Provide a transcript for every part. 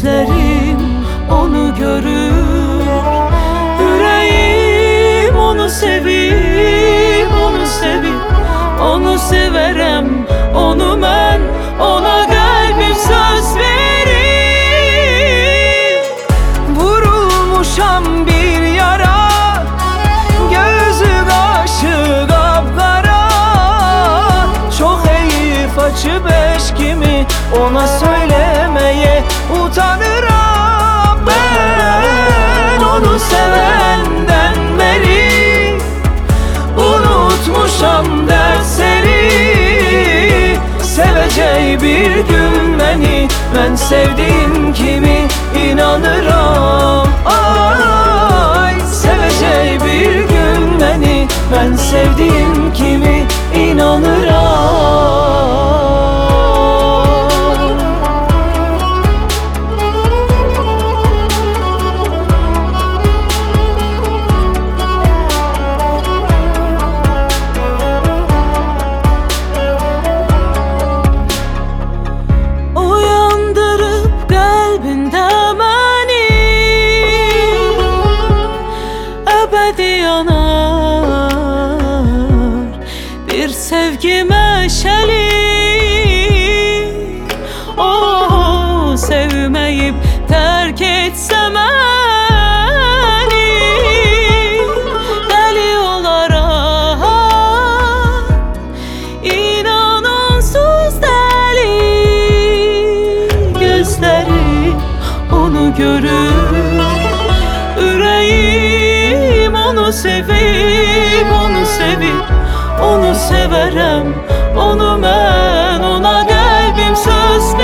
gözlerim onu görür. Yüreğim onu sevip, onu sevip, onu severem, onu mən, ona kalbim söz verir. Vurulmuşam bir yara, gözü kaşı kapkara. Çok heyif açıp eşkimi ona söylemeye utanırım. Ben onu sevenden beri unutmuşam dersleri. Seveceği bir gün beni, ben sevdiğim kimi inanırım. Ay, seveceği bir gün beni, ben sevdiğim kimi inanırım. Yanar bir sevgi meşeli. Oh, sevmeyip terk etsem beni, deli olarak inan onsuz deli. Gözleri onu görür, yüreğim onu sevip, onu sevip, onu severem, onu mən, ona kalbim söz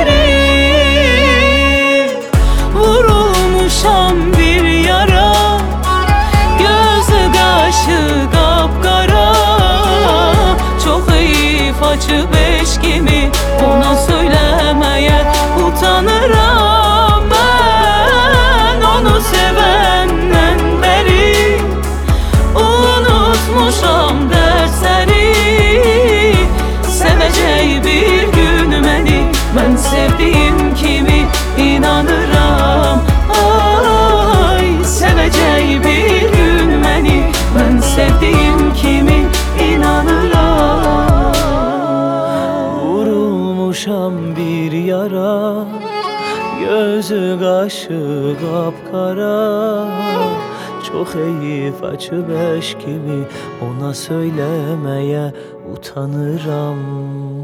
verir. Vurulmuşam bir yara, gözü kaşı kapkara. Çok heyif açıp eşkimi ona söylemeye utanırım. Ben onu sevenden beri unutmuşam dersleri. Seveceği bir gün beni, ben sevdiğim kimi inanırım. Ay, seveceği bir gün beni, ben sevdiğim kimi inanırım. Vurulmuşam bir yara, gözü kaşı kapkara. Çok heyif açıp eşkimi ona söylemeye utanırım.